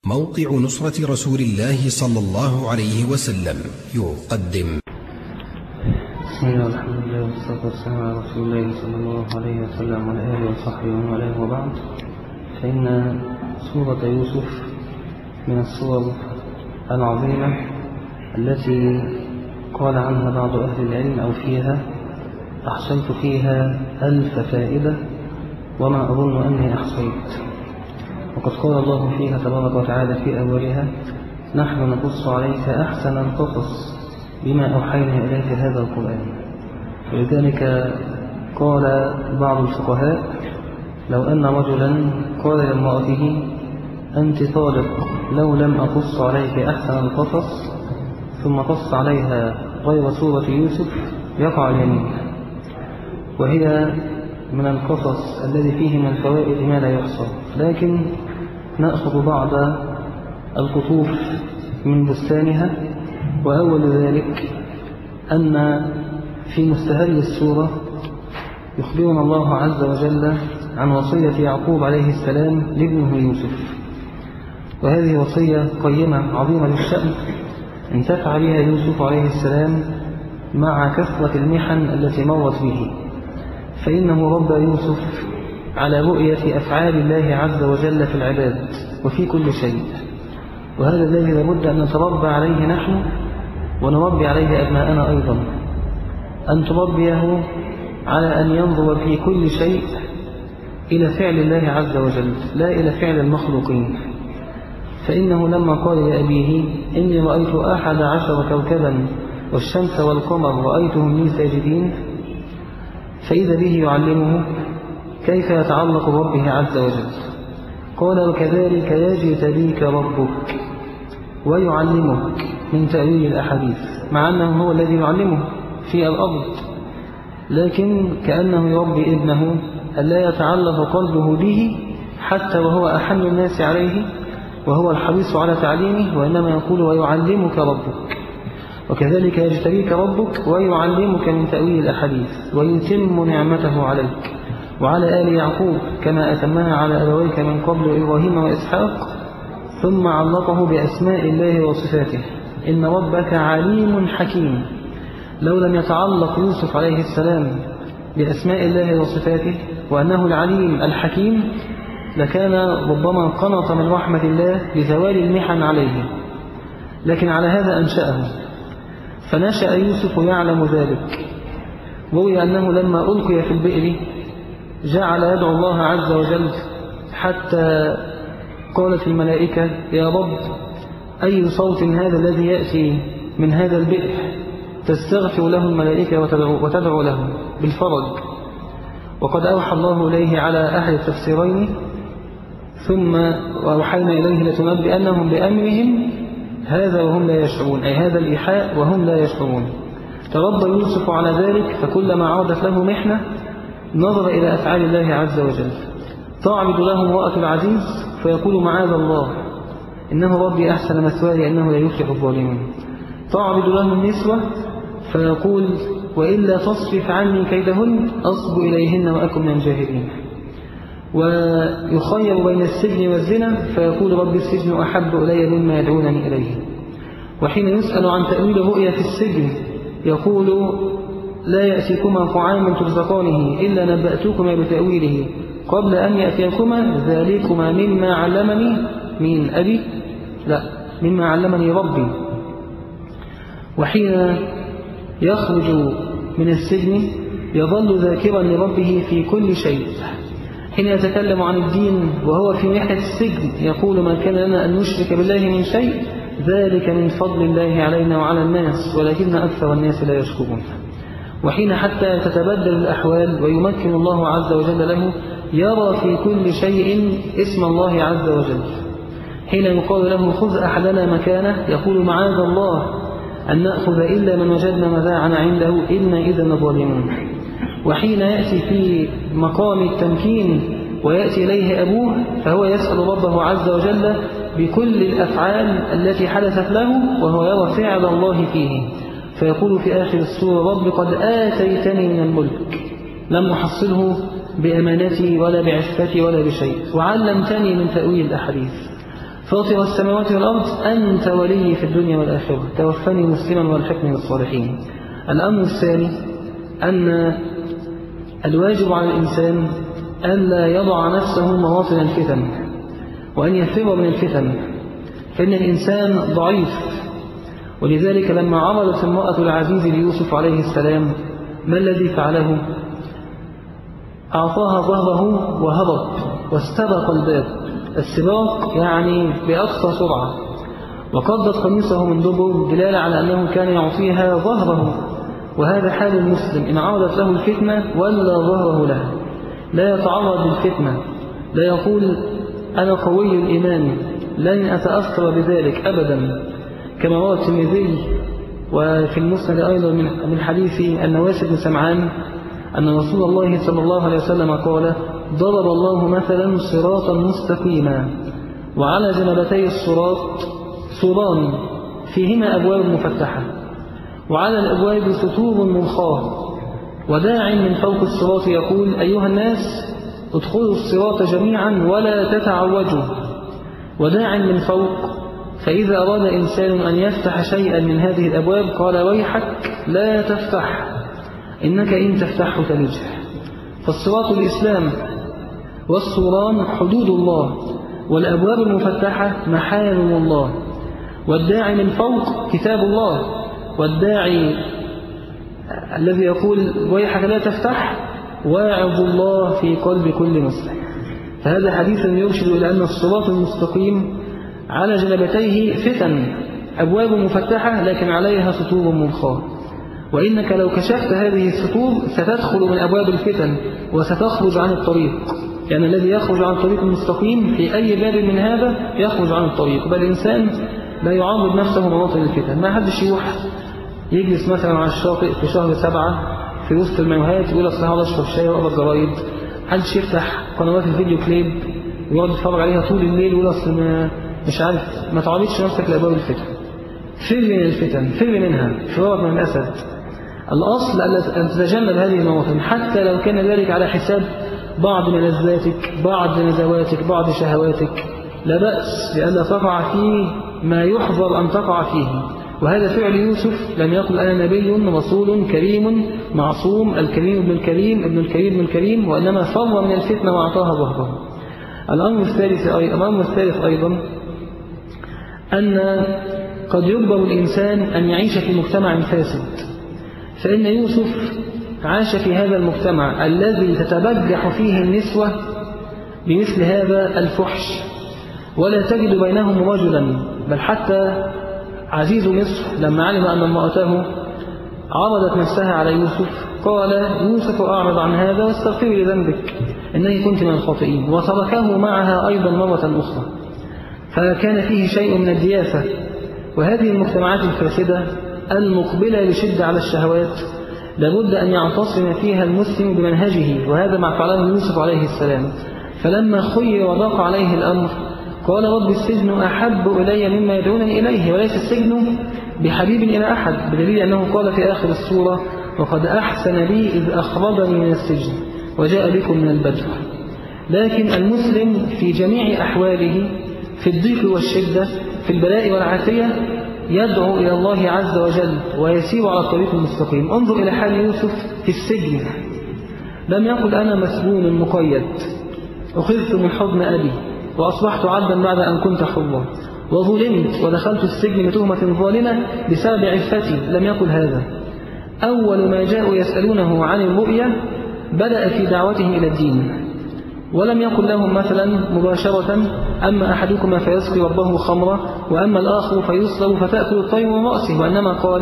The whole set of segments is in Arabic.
موقع نصرة رسول الله صلى الله عليه وسلم يقدم. بسم الله والحمد لله والصلاة والسلام على رسول الله صلى الله عليه وسلم وعلى آله وصحبه ومن والاه، وبعد، فإن سورة يوسف من السور العظيمة التي قال عنها بعض أهل العلم أو فيها أحصيت فيها 1000 فائدة وما أظن أني أحصيت. وقد قال الله فيها تبارك وتعالى في أولها: نحن نقص عليك أحسن القصص بما أوحينا إليك هذا القرآن. ولذلك قال بعض الفقهاء: لو أن رجلا قال لامرأته: أنت طالق لو لم أقص عليك أحسن القصص، ثم قص عليها غير سورة يوسف، يقع اليمين. وهي من القصص الذي فيه من الفوائد ما لا يحصى، لكن نأخذ بعض القطوف من بستانها. وأول ذلك أن في مستهل السورة يخبرنا الله عز وجل عن وصية يعقوب عليه السلام لابنه يوسف، وهذه وصية قيمة عظيمة للشأن انتفع بها يوسف عليه السلام مع كثرة المحن التي مرت به، فإنه ربى يوسف على رؤية أفعال الله عز وجل في العباد وفي كل شيء، وهذا الذي لابد أن نتربى عليه نحن ونربي عليه أبناءنا أيضا، أن تربيه على أن ينظر في كل شيء إلى فعل الله عز وجل لا إلى فعل المخلوقين. فإنه لما قال لأبيه: إني رأيت 11 كوكبا والشمس والقمر رأيتهم لي ساجدين، فإذا به يعلمه كيف يتعلق بربه عز وجل. قال: وكذلك يجتبيك ربك ويعلمك من تأويل الأحاديث، مع أنه هو الذي يعلمه في الأرض، لكن كأنه يربي ابنه ألا يتعلق قلبه به حتى وهو أحن الناس عليه وهو الحريص على تعليمه، وإنما يقول: ويعلمك ربك. وكذلك يجتبيك ربك ويعلمك من تأويل الأحاديث ويتم نعمته عليك وعلى آل يعقوب كما أتمها على أبويك من قبل إبراهيم وإسحاق، ثم علقه بأسماء الله وصفاته: إن ربك عليم حكيم. لو لم يتعلق يوسف عليه السلام بأسماء الله وصفاته وأنه العليم الحكيم لكان ربما قنط من رحمة الله بزوال المحن عليه، لكن على هذا أنشأه. فنشأ يوسف يعلم ذلك. روي أنه لما ألقي في البئر جعل يدعو الله عز وجل حتى قالت الملائكة: يا رب، أي صوت هذا الذي يأتي من هذا البئر؟ تستغفر له الملائكة وتدعو له بالفرج. وقد أوحى الله إليه على أحد التفسيرين: ثم وأوحينا إليه لتنبئنهم بأمرهم هذا وهم لا يشعرون، أي هذا الإيحاء وهم لا يشعرون. تربى يوسف على ذلك، فكلما عادت له محنة نظر إلى أفعال الله عز وجل. تعرض له امرأة العزيز فيقول: معاذ الله، إنه ربي أحسن مثواي إنه لا يفلح الظالمون. تعرض له النسوة فيقول: وإلا تصرف عني كيدهن أصب إليهن وأكن من الجاهلين. ويخير بين السجن والزنا فيقول: رب السجن أحب إلي مما يدعونني إليه. وحين يسأل عن تأويل الرؤيا في السجن يقول: لا يأتيكما طعام ترزقانه إلا نبأتكما بتأويله قبل أن يأتيكما ذلكما مما علمني من أبي، لا، مما علمني ربي. وحين يخرج من السجن يظل ذاكرا لربه في كل شيء. حين يتكلم عن الدين وهو في محنة السجن يقول: ما كان لنا أن نشرك بالله من شيء، ذلك من فضل الله علينا وعلى الناس ولكن أكثر الناس لا يشكرون. وحين حتى تتبدل الأحوال ويمكن الله عز وجل له يرى في كل شيء اسم الله عز وجل. حين يقال له: خذ أحدنا مكانه، يقول: معاذ الله أن نأخذ إلا من وجدنا متاعنا عنده إنا إذا لظالمون. وحين يأتي في مقام التمكين ويأتي إليه أبوه فهو يسأل ربه عز وجل بكل الأفعال التي حدثت له وهو يرى فعل الله فيه، فيقول في آخر السورة: رب قد آتيتني من الملك لم أحصله بأمانتي ولا بعفتي ولا بشيء، وعلمتني من تأويل الأحاديث. فاطر السماوات والأرض أنت ولي في الدنيا والآخرة توفني مسلما والحقني بالصالحين. الأمر الثاني أن الواجب على الإنسان ألا يضع نفسه مواطن الفتن وأن يفر من الفتن، فإن الإنسان ضعيف. ولذلك لما عرضت المرأة العزيز ليوسف عليه السلام ما الذي فعله؟ أعطاها ظهره وهرب واستبق الباب. السباق يعني بأقصى سرعة، وقضت قميصه من دبر دلالة على أنه كان يعطيها ظهره. وهذا حال المسلم، إن عرضت له الفتنة ولا ظهره لها، لا يتعرض للفتنة، لا يقول أنا قوي الإيمان لن أتأثر بذلك أبدا، كما روى الترمذي وفي المسند أيضا من حديث النواس بن سمعان أن رسول الله صلى الله عليه وسلم قال: ضرب الله مثلا صراطا مستقيما وعلى جنبتي الصراط سوران فيهما أبواب مفتحة وعلى الأبواب سطور مرخاة وداع من فوق الصراط يقول: أيها الناس ادخلوا الصراط جميعا ولا تتعوجوا، وداع من فوق. فإذا أراد إنسان أن يفتح شيئا من هذه الأبواب قال: ويحك لا تفتح إنك إن تفتحه تنجح. فالصراط الإسلام والسوران حدود الله، والأبواب المفتحة محارم الله، والداعي من فوق كتاب الله، والداعي الذي يقول ويحك لا تفتح واعظ الله في قلب كل مسلم. فهذا حديث يرشد إلى أن الصراط المستقيم على جنبتيه فتن، أبواب مفتحة لكن عليها سطور مرخاة، وإنك لو كشفت هذه السطور ستدخل من أبواب الفتن وستخرج عن الطريق، يعني الذي يخرج عن الطريق المستقيم في أي باب من هذا يخرج عن الطريق. بل الإنسان لا يعرض نفسه مواطن الفتن. ما حدش يروح يجلس مثلا على الشاطئ في شهر 7 في وسط المايوهات يقول أصل هقعد أشرب شاي وأقرأ الجرايد. محدش يفتح قنوات الفيديو كليب ويقعد يتفرج عليها طول الليل ويقول أصل مش عارف. ما تعرضش نفسك لأبواب الفتن، فر من الفتن، فر منها فرارك من الأسد. الأصل أن تتجنب هذه المواطن حتى لو كان ذلك على حساب بعض ملذاتك، بعض نزواتك، بعض شهواتك، لا بأس لألا تقع فيه ما يحظر أن تقع فيه. وهذا فعل يوسف، لم يقل أنا نبي رسول كريم معصوم الكريم ابن الكريم ابن الكريم ابن الكريم، وإنما فر من الفتنة وأعطاها ظهره. الأمر الثالث أيضا أن قد يجبر الإنسان أن يعيش في مجتمع فاسد، فإن يوسف عاش في هذا المجتمع الذي تتبجح فيه النسوة بمثل هذا الفحش، ولا تجد بينهم رجلا. بل حتى عزيز مصر لما علم أن امرأته عرضت نفسها على يوسف قال: يوسف أعرض عن هذا واستغفري لذنبك إنه كنت من الخاطئين، وتركه معها أيضا مرة أخرى. فكان فيه شيء من الدياسة. وهذه المجتمعات الفاسدة المقبلة بشدة على الشهوات لابد أن يعتصم فيها المسلم بمنهجه، وهذا ما فعله يوسف عليه السلام. فلما خير وضاق عليه الأمر قال: رب السجن أحب إلي مما يدعونني إليه، وليس السجن بحبيب إلى أحد، بدليل أنه قال في آخر السورة: وقد أحسن بي إذ أخرجني من السجن وجاء بكم من البدو. لكن المسلم في جميع أحواله، في الضيق والشدة، في البلاء والعافية، يدعو إلى الله عز وجل ويسير على الطريق المستقيم. انظر إلى حال يوسف في السجن، لم يقل أنا مسجون مقيد، أخذت من حضن أبي وأصبحت عبدا بعد أن كنت حرا، وظلمت ودخلت السجن بتهمة ظالمة بسبب عفتي. لم يقل هذا. أول ما جاءوا يسألونه عن الرؤيا بدأ في دعوتهم إلى الدين، ولم يقل لهم مثلا مباشرة: أما أحدكما فيسقي ربه خمرا وأما الآخر فيصلب فتأكل الطير من رأسه، وإنما قال: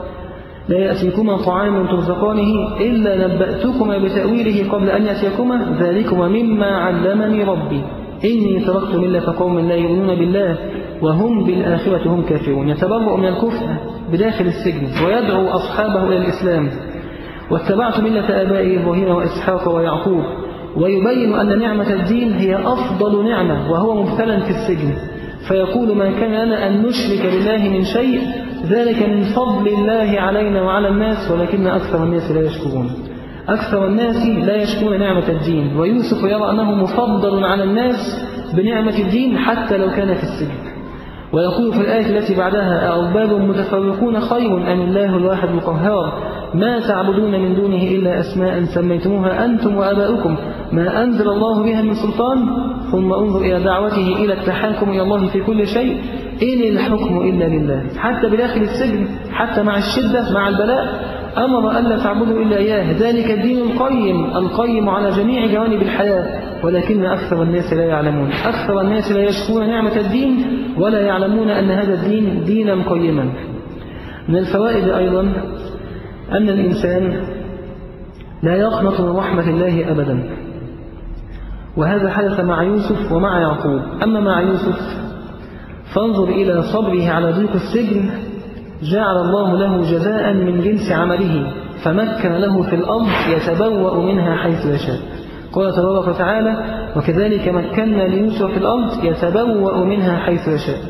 لا يأتيكما طعام ترزقانه إلا نبأتكما بتأويله قبل أن يأتيكما، ذلكما مما علمني ربي إني تركت ملة قوم لا يؤمنون بالله وهم بالآخرة هم كافرون. يتبرأ من الكفر بداخل السجن ويدعو أصحابه إلى الإسلام: واتبعت ملة آبائي إبراهيم وإسحاق ويعقوب، ويبين أن نعمة الدين هي أفضل نعمة وهو مبتلى في السجن. فيقول: ما كان لنا أن نشرك بالله من شيء، ذلك من فضل الله علينا وعلى الناس ولكن أكثر الناس لا يشكرون. أكثر الناس لا يشكرون نعمة الدين، ويوسف يرى أنه مفضل على الناس بنعمة الدين حتى لو كان في السجن. ويقول في الآية التي بعدها: أأرباب متفرقون خير أم الله الواحد القهار ما تعبدون من دونه إلا أسماء سميتموها أنتم وآباؤكم ما أنزل الله بها من سلطان ثم انظر إلى دعوته إلى التحاكم إلى الله في كل شيء إن الحكم إلا لله. حتى بداخل السجن، حتى مع الشدة مع البلاء، أمر ألا تعبدوا إلا إياه. ذلك الدين القيم على جميع جوانب الحياة، ولكن أكثر الناس لا يعلمون. أكثر الناس لا يشكرون نعمة الدين ولا يعلمون أن هذا الدين دينا قيما. من الفوائد أيضا أن الإنسان لا يقنط من رحمة الله أبدا، وهذا حدث مع يوسف ومع يعقوب. أما مع يوسف فانظر إلى صبره على ضيق السجن، جعل الله له جزاء من جنس عمله، فمكن له في الأرض يتبوأ منها حيث يشاء. قال تبارك وتعالى: وكذلك مكنا ليوسف في الأرض يتبوأ منها حيث يشاء.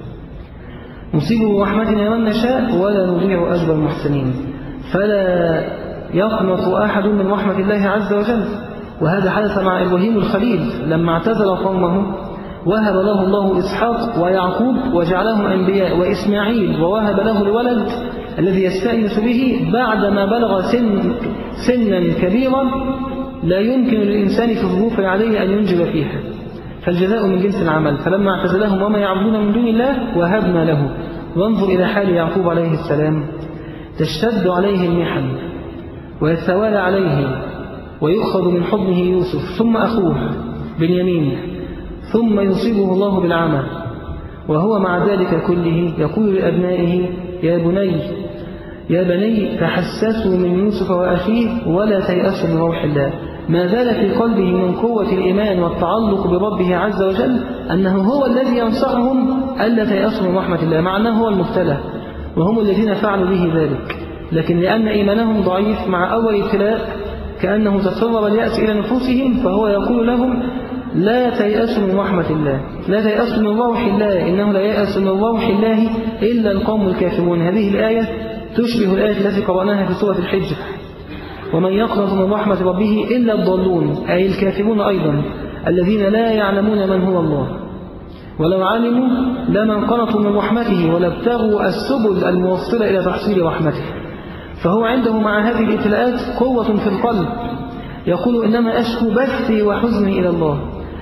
نصيب برحمتنا من نشاء ولا نضيع أجر المحسنين. فلا يقنط أحد من رحمة الله عز وجل. وهذا حدث مع إبراهيم الخليل لما اعتزل قومه، وهب له الله إسحاق ويعقوب وجعلهم أنبياء، وإسماعيل ووهب له الولد الذي يستأنس به بعدما بلغ سنا كبيرا لا يمكن للإنسان في الظروف عليه أن ينجب فيها، فالجزاء من جنس العمل. فلما اعتزلهم وما يعبدون من دون الله وهبنا له. وانظر إلى حال يعقوب عليه السلام، تشتد عليه المحن ويتوالى عليه ويؤخذ من حضنه يوسف ثم أخوه بنيامين، ثم يصيبه الله بالعمى، وهو مع ذلك كله يقول لأبنائه: يا بني تحسسوا من يوسف وأخيه ولا تيأسوا من روح الله. ما زال في قلبه من قوة الإيمان والتعلق بربه عز وجل أنه هو الذي ينصحهم ألا تيأسوا من رحمة الله، مع أنه هو المبتلى وهم الذين فعلوا به ذلك. لكن لأن إيمانهم ضعيف مع أول ابتلاء كأنه تسرب اليأس إلى نفوسهم، فهو يقول لهم: لا تيأسوا من رحمة الله، لا تيأسوا من روح الله، إنه لا ييأس من روح الله إلا القوم الكافرون. هذه الآية تشبه الآية التي قرأناها في سورة الحجر: ومن يقنط من رحمة ربه إلا الضالون، أي الكافرون أيضا الذين لا يعلمون من هو الله. ولو علموا لمن قنطوا من رحمته ولابتغوا السبل الموصلة إلى تحصيل رحمته. فهو عنده مع هذه الابتلاءات قوة في القلب، يقول: إنما أشكو بثي وحزني إلى الله،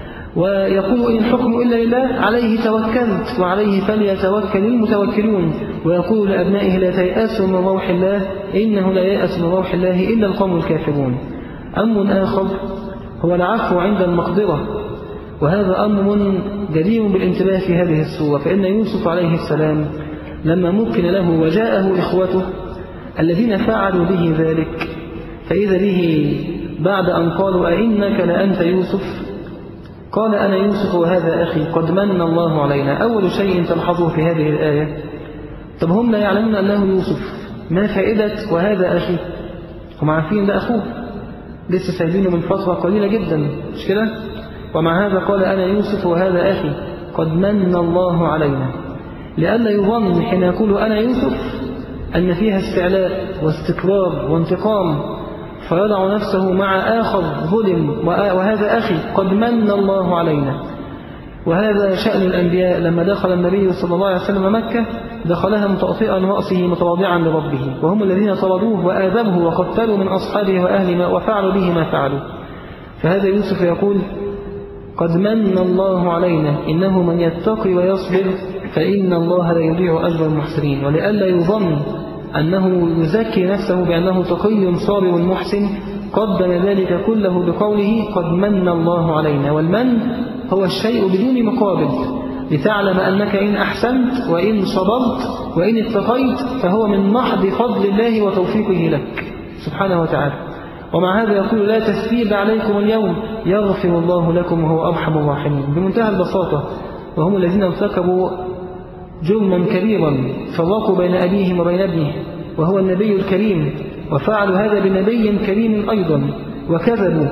ويقول: إن الحكم إلا لله، عليه توكلت وعليه فليتوكل المتوكلون. ويقول لأبنائه: لا تيأسوا من روح الله، إنه لا ييأس من روح الله إلا القوم الكافرون. أمر آخر هو العفو عند المقدرة، وهذا أمر جدير بالانتباه في هذه السورة. فإن يوسف عليه السلام لما مكن له وجاءه إخوته الذين فعلوا به ذلك، فإذا به بعد أن قالوا: أئنك لأنت يوسف؟ قال: أنا يوسف وهذا أخي قد من الله علينا. أول شيء تلحظه في هذه الآية: طب هم لا يعلمون أنه يوسف، ما فائدة وهذا أخي؟ هم عارفين ده أخوه، لسه سايبينه من فترة قليلة جدا، مش كده؟ ومع هذا قال: أنا يوسف وهذا أخي قد من الله علينا، لئلا يظن حين يقول أنا يوسف أن فيها استعلاء واستكبار وانتقام، فيضع نفسه مع آخر ظلم وهذا أخي قد من الله علينا. وهذا شأن الأنبياء. لما دخل النبي صلى الله عليه وسلم مكة دخلها متطئا رأسه متواضعا لربه، وهم الذين طردوه وآذبه وقتلوا من أصحابه وأهله وفعلوا به ما فعلوا. فهذا يوسف يقول: قد من الله علينا، إنه من يتقي ويصبر فإن الله لا يضيع أجر المحسنين. ولئلا يظن أنه يزكي نفسه بأنه تقي صابر محسن، قدم ذلك كله بقوله: قد من الله علينا. والمن هو الشيء بدون مقابل، لتعلم أنك إن أحسنت وإن صبرت وإن اتقيت فهو من محض فضل الله وتوفيقه لك سبحانه وتعالى. ومع هذا يقول: لا تثريب عليكم اليوم يغفر الله لكم وهو أرحم الراحمين، بمنتهى البساطة. وهم الذين ارتكبوا جرما كبيرا، فرقوا بين أبيهم وبين ابنه وهو النبي الكريم، وفعلوا هذا بنبي كريم أيضا، وكذبوا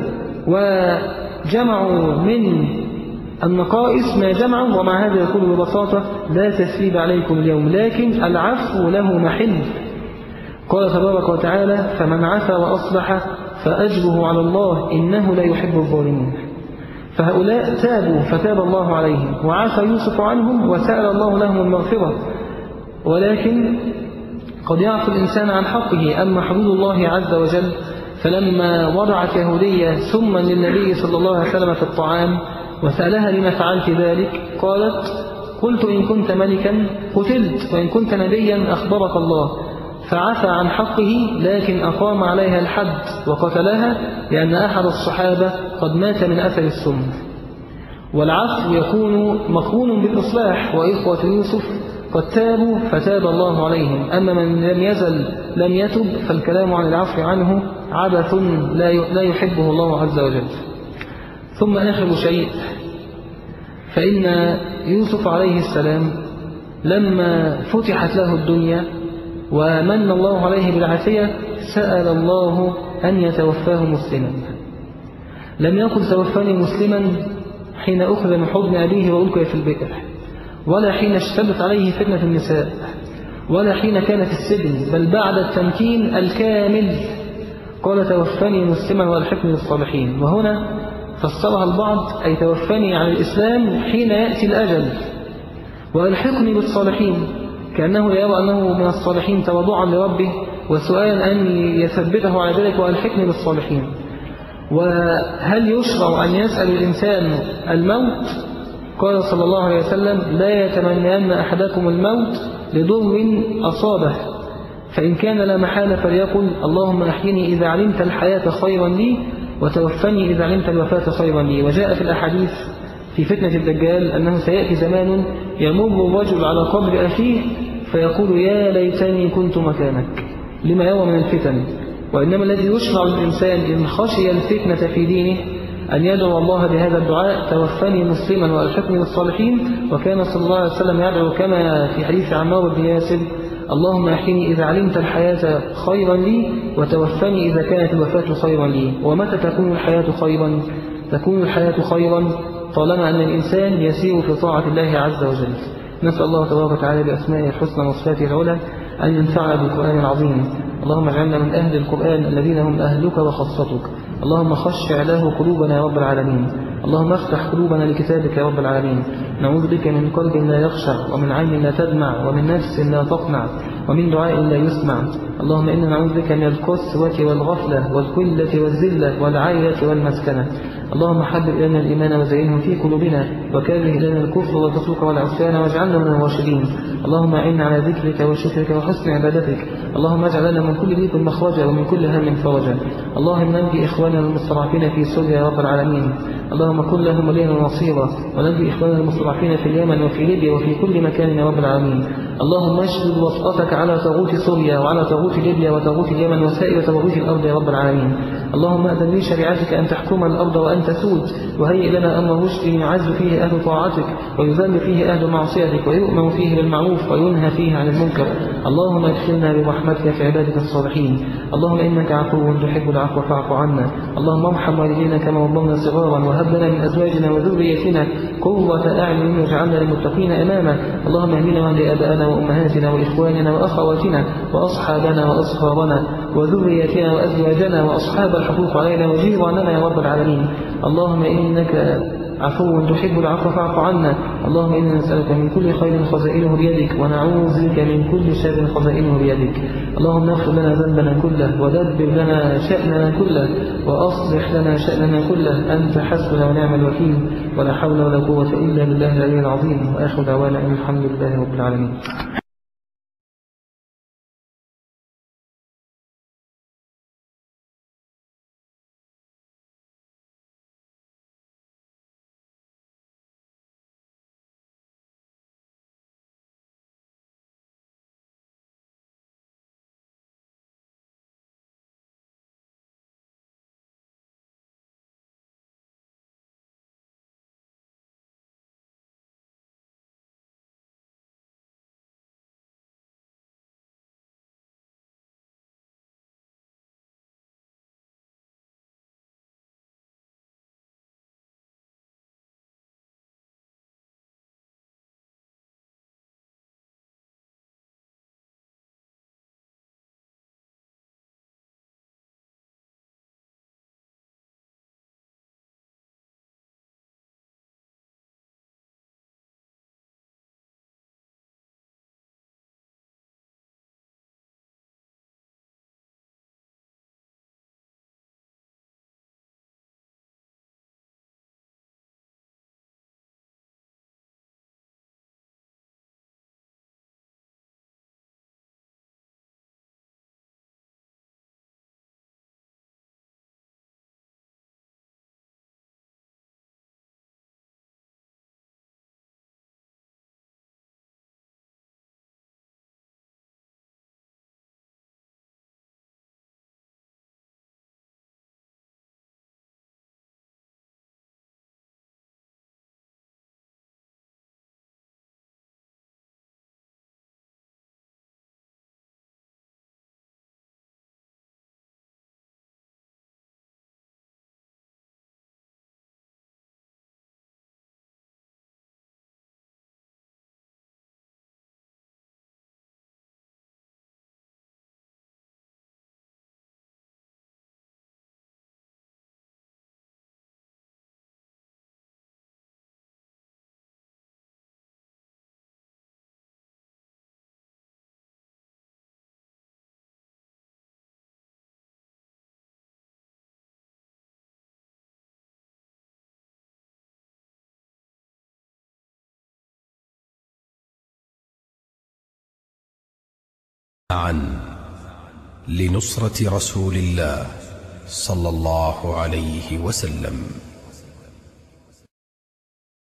وجمعوا من النقائص ما جمعوا. ومع هذا يقول ببساطة: لا تثريب عليكم اليوم، لكن العفو له محل. قال تبارك وتعالى: فمن عفا وأصلح فأجره على الله إنه لا يحب الظالمين. فهؤلاء تابوا فتاب الله عليهم وعافى يوسف عنهم وسأل الله لهم المغفرة. ولكن قد يعفو الإنسان عن حقه. أما حدود الله عز وجل فلما وضعت يهودية سما للنبي صلى الله عليه وسلم في الطعام وسألها لما فعلت ذلك قالت قلت إن كنت ملكا قتلت وإن كنت نبيا أخبرك الله، فعفى عن حقه لكن أقام عليها الحد وقتلها لأن أحد الصحابة قد مات من أثر السم. والعفو يكون مقرون بالإصلاح، وإخوة يوسف قد تابوا فتاب الله عليهم. أما من لم يزل لم يتب فالكلام عن العفو عنه عبث لا يحبه الله عز وجل. ثم آخر شيء، فإن يوسف عليه السلام لما فتحت له الدنيا ومن الله عليه بالعافية سأل الله أن يتوفاه مسلما. لم يقل توفاني مسلما حين أخذ من حضن أبيه وألقي في البئر، ولا حين اشتدت عليه فتنة النساء، ولا حين كان في السجن، بل بعد التمكين الكامل قال توفاني مسلما والحقني بالصالحين. وهنا فسرها البعض أي توفاني عن الإسلام حين يأتي الأجل، والحقني بالصالحين، كأنه يرى أنه من الصالحين تواضعا لربه وسؤالا أن يثبته على ذلك والحقني بالصالحين. وهل يشرع أن يسأل الإنسان الموت؟ قال صلى الله عليه وسلم لا يتمنين أحدكم الموت لضر أصابه، فإن كان لا محالة فليقل اللهم أحيني إذا علمت الحياة خيرا لي وتوفني إذا علمت الوفاة خيرا لي. وجاء في الأحاديث في فتنة الدجال أنه سيأتي زمان يمر الرجل على قبر أخيه فيقول يا ليتني كنت مكانك لما يرى من الفتن. وإنما الذي يشرع للإنسان إن خشي الفتنة في دينه أن يدعو الله بهذا الدعاء توفني مسلما وألحقني بالصالحين. وكان صلى الله عليه وسلم يدعو كما في حديث عمار بن ياسر اللهم أحيني إذا علمت الحياة خيرا لي وتوفني إذا كانت الوفاة خيرا لي. ومتى تكون الحياة خيرا؟ تكون الحياة خيرا طالما أن الإنسان يسير في طاعة الله عز وجل. نسأل الله تبارك وتعالى بأسمائه الحسنى وصفاته العلى أن ينفعنا بالقرآن العظيم. اللهم اجعلنا من أهل القرآن الذين هم أهلك وخاصتك. اللهم خشع له قلوبنا يا رب العالمين. اللهم افتح قلوبنا لكتابك يا رب العالمين. نعوذ بك من قلب لا يخشع ومن عين لا تدمع ومن نفس لا تقنع ومن دعاء لا يسمع. اللهم إنا نعوذ بك من القسوة والغفلة والقلة والذلة والعيلة والمسكنة. اللهم حبب إلينا الإيمان وزينه في قلوبنا وكره إلينا الكفر والفسوق والعصيان واجعلنا من الراشدين. اللهم أعنا على ذكرك وشكرك وحسن عبادتك. اللهم اجعل لنا من كل ضيق مخرجا ومن كل هم فرجا. اللهم ننجي إخواننا المستضعفين في سوريا يا رب العالمين. اللهم كن لهم وليا ونصيرا، وننجي إخواننا المستضعفين في اليمن وفي ليبيا وفي كل مكان يا رب العالمين. اللهم اشدد وطأتك على طاغوت سوريا وعلى طاغوت ليبيا وطاغوت اليمن وسائر طواغيت الأرض يا رب العالمين. اللهم أذن لي شريعتك أن تحكم الأرض وأن تسود، وهيئ لنا أمر رشد يعز فيه أهل طاعتك ويذل فيه أهل معصيتك ويؤمر فيه بالمعروف وينهى فيه عن المنكر. اللهم ادخلنا برحمتك في عبادك الصالحين. اللهم إنك عفو تحب العفو فاعف عنا. اللهم ارحم والدينا كما ربونا صغارا، وهب لنا من أزواجنا وذريتنا قرة أعين واجعلنا للمتقين إماما. اللهم اهدنا واهد آباءنا وأمهاتنا وإخواننا وأخواتنا وأصحابنا وأصهارنا وذريتنا وأزواجنا وأصحاب الحقوق علينا وجيراننا يا رب العالمين. اللهم إنك عفو تحب العفو فاعف عنا. اللهم إنا نسألك من كل خير خزائنه بيدك ونعوذ بك من كل شر خزائنه بيدك. اللهم اغفر لنا ذنبنا كله ودبر لنا شأننا كله وأصلح لنا شأننا كله. أنت حسبنا ونعم الوكيل، ولا حول ولا قوة إلا بالله العلي العظيم. وآخر دعوانا أن الحمد لله رب العالمين. عن لنصرة رسول الله صلى الله عليه وسلم.